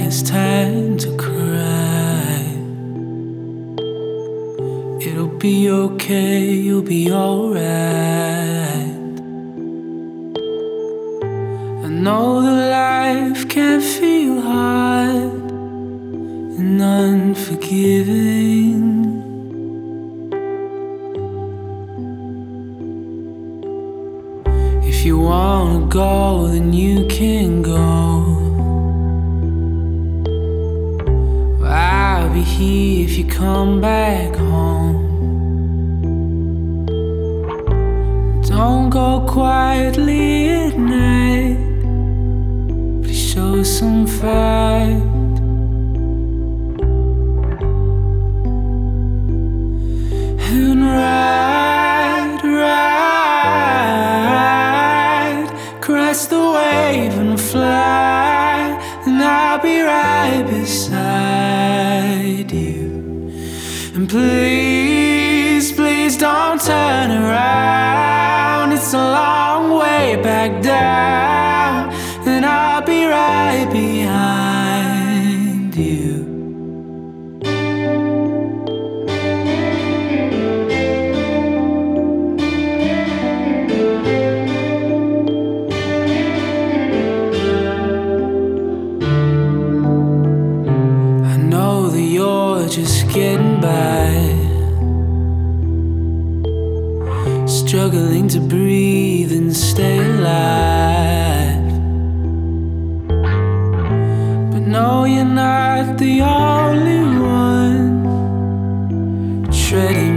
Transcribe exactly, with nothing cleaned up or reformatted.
it's time to cry. It'll be okay, you'll be alright. I know that life can feel hard and unforgiving. If you wanna go, then you can go. I'll be here if you come back home. Don't go quietly at night, please show some fight. And ride, ride, crest the wave and fly, and I'll be right beside you. And please, please don't turn around, it's a long way back down, and I'll be right behind you. Just getting by, struggling to breathe and stay alive. But no, you're not the only one treading